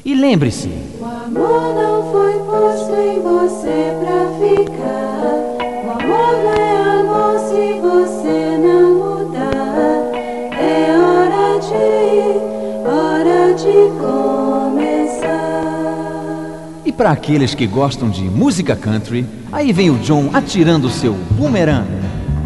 E lembre-se, o amor não foi posto em você pra ficar. O amor não é amor se você não mudar. É hora de ir, hora de começar. e para aqueles que gostam de música country, aí vem o John atirando seu boomerang.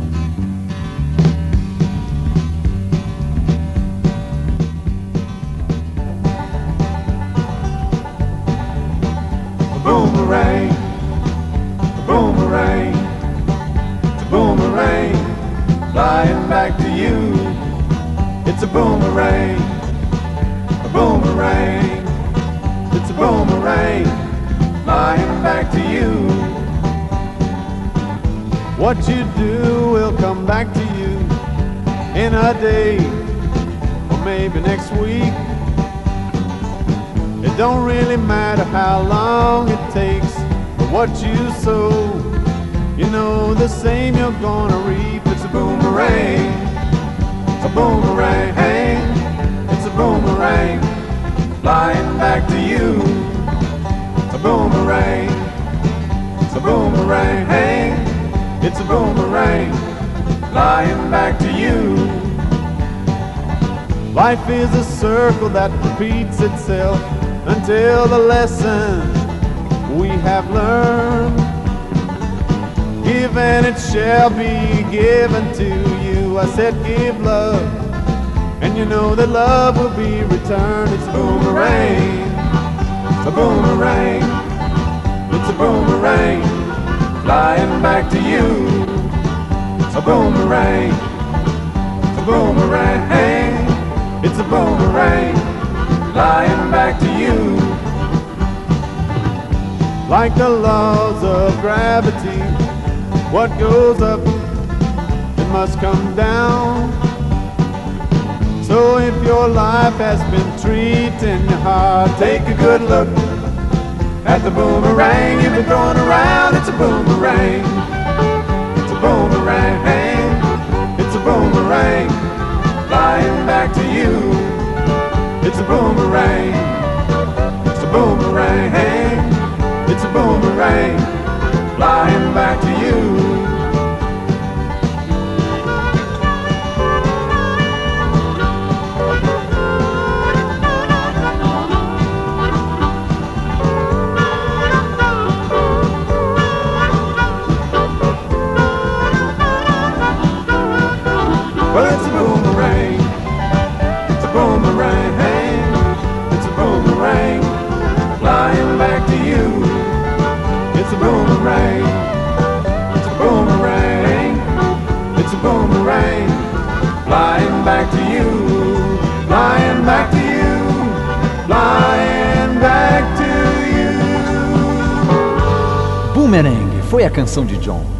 Boomerang, boomerang, it's a boomerang, flying back to you. It's a boomerang, it's a boomerang, flying back to you. What you do will come back to you in a day, or maybe next week. It don't really matter how long it takes, but what you sow, you know the same you're gonna reap. It's a boomerang, it's a boomerang, it's a boomerang, flying back to you. It's a boomerang, it's a boomerang, it's a boomerang, flying back to you. Life is a circle that repeats itself until the lesson we have learned. Give and it shall be given to you. I said give love, and you know that love will be returned. It's a boomerang, it's a boomerang, it's a boomerang, flying back to you. It's a boomerang, it's a boomerang, it's a boomerang, flying back to you. Like the laws of gravity, what goes up, it must come down. So if your life has been treating you hard, take a good look at the boomerang you've been throwing around. It's a boomerang, it's a boomerang, it's a boomerang, flying back to you. It's a boomerang, it's a boomerang, it's a boomerang, flying back to you. Well, it's a boomerang, it's a boomerang, it's a boomerang, flying back to you. It's a boomerang, it's a boomerang, it's a boomerang, flying back to you, flying back to you, flying back to you. Boomerang foi a canção de John.